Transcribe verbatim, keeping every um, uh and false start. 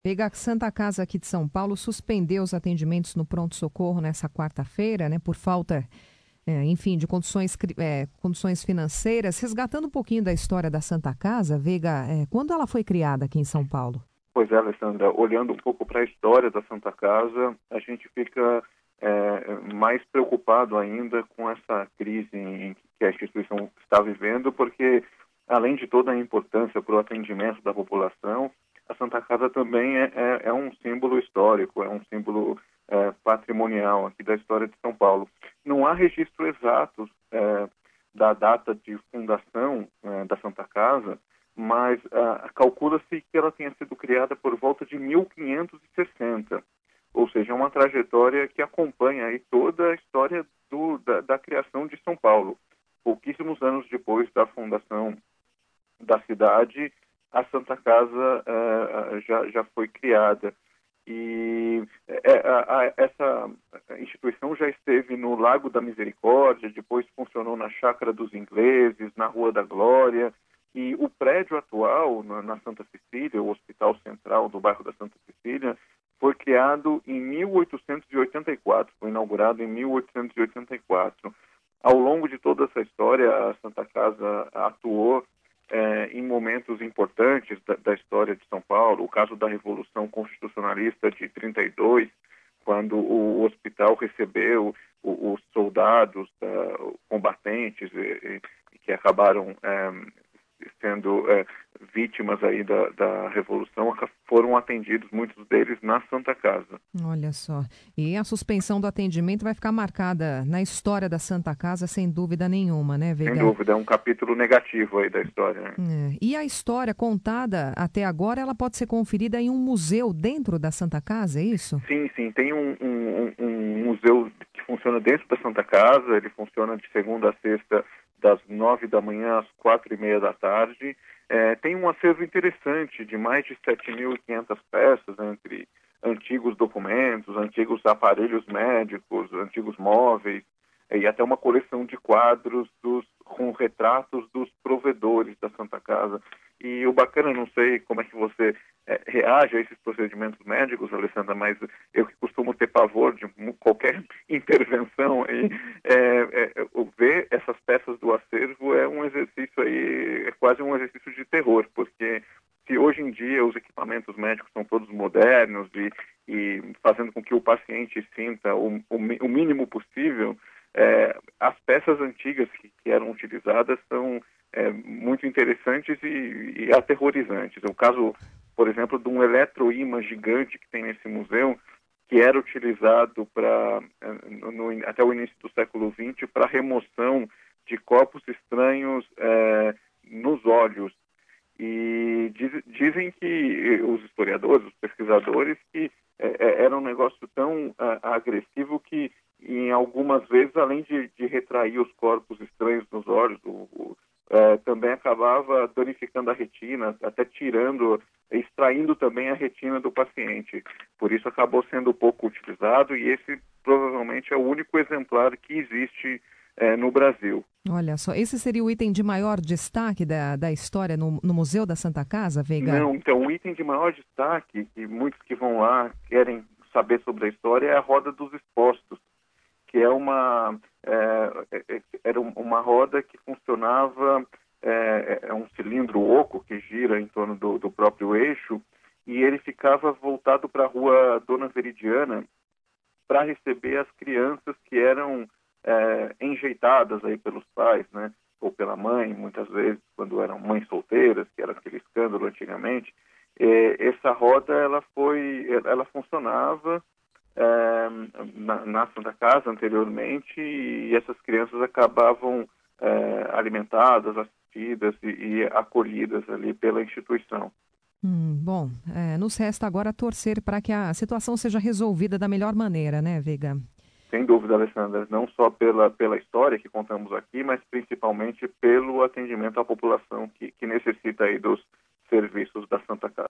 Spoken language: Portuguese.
Pega a Santa Casa aqui de São Paulo suspendeu os atendimentos no pronto-socorro nessa quarta-feira, né, por falta, é, enfim, de condições, cri- é, condições financeiras. Resgatando um pouquinho da história da Santa Casa, Veiga, é, quando ela foi criada aqui em São Paulo? Pois é, Alessandra, olhando um pouco para a história da Santa Casa, a gente fica é, mais preocupado ainda com essa crise em que a instituição está vivendo, porque, além de toda a importância para o atendimento da população, a Santa Casa também é, é, é um símbolo histórico, é um símbolo é, patrimonial aqui da história de São Paulo. Não há registro exato é, da data de fundação é, da Santa Casa, mas ah, calcula-se que ela tenha sido criada por volta de mil quinhentos e sessenta, ou seja, uma trajetória que acompanha aí toda a história do, da, da criação de São Paulo. Pouquíssimos anos depois da fundação da cidade, a Santa Casa ah, já, já foi criada. E é, a, a, essa instituição já esteve no Lago da Misericórdia, depois funcionou na Chácara dos Ingleses, na Rua da Glória, e o prédio atual, na, na Santa Cecília, o Hospital Central do bairro da Santa Cecília, foi criado em mil oitocentos e oitenta e quatro, foi inaugurado em mil oitocentos e oitenta e quatro. Ao longo de toda essa história, a Santa Casa atuou eh, em momentos importantes da, da história de São Paulo, o caso da Revolução Constitucionalista de trinta e dois, quando o hospital recebeu o, os soldados uh, combatentes e, e que acabaram um, sendo é, vítimas aí da, da Revolução, foram atendidos, muitos deles, na Santa Casa. Olha só. E a suspensão do atendimento vai ficar marcada na história da Santa Casa, sem dúvida nenhuma, né, Sem Veiga? dúvida, é um capítulo negativo aí da história, né? É. E a história contada até agora, ela pode ser conferida em um museu dentro da Santa Casa, é isso? Sim, sim, tem um, um, um museu que funciona dentro da Santa Casa, ele funciona de segunda a sexta, das nove da manhã às quatro e meia da tarde. É, tem um acervo interessante de mais de sete mil e quinhentas peças, entre antigos documentos, antigos aparelhos médicos, antigos móveis, e até uma coleção de quadros dos, com retratos dos provedores da Santa Casa. E o bacana, não sei como é que você é, reage a esses procedimentos médicos, Alessandra, mas eu que costumo ter pavor de qualquer intervenção, e é, é, ver essas peças do acervo é um exercício aí, é quase um exercício de terror, porque se hoje em dia os equipamentos médicos são todos modernos e, e fazendo com que o paciente sinta o, o, o mínimo possível, é, as peças antigas que, que eram utilizadas são é, muito interessantes e, e aterrorizantes. O caso, por exemplo, de um eletroímã gigante que tem nesse museu, que era utilizado para até o início do século vinte para remoção de corpos estranhos é, nos olhos. E diz, dizem que os historiadores, os pesquisadores, que é, era um negócio tão a, agressivo que, em algumas vezes, além de, de retrair os corpos estranhos nos olhos, o, o, é, também acabava danificando a retina, até tirando, extraindo também a retina do paciente. Por isso acabou sendo pouco utilizado, e esse provavelmente é o único exemplar que existe é, no Brasil. Olha só, esse seria o item de maior destaque da, da história no, no Museu da Santa Casa, Veiga? Não, então o item de maior destaque, que muitos que vão lá querem saber sobre a história, é a roda dos expostos, que é uma, é, era uma roda que funcionava, é, é um cilindro oco que gira em torno do, do próprio eixo, e ele ficava voltado para a rua Dona Veridiana para receber as crianças que eram é, enjeitadas aí pelos pais, né? Ou pela mãe, muitas vezes, quando eram mães solteiras, que era aquele escândalo antigamente. É, essa roda, ela foi, ela funcionava é, na, na Santa Casa anteriormente, e essas crianças acabavam é, alimentadas, assistidas e, e acolhidas ali pela instituição. Hum, bom, é, nos resta agora torcer para que a situação seja resolvida da melhor maneira, né, Veiga? Sem dúvida, Alessandra, não só pela, pela história que contamos aqui, mas principalmente pelo atendimento à população que, que necessita aí dos serviços da Santa Casa.